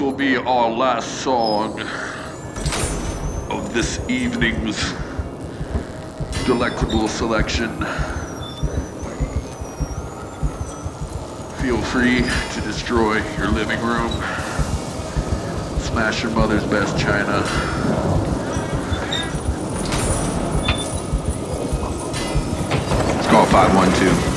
will be our last song of this evening's delectable selection. Feel free to destroy your living room. Smash your mother's best china. Let's call 512.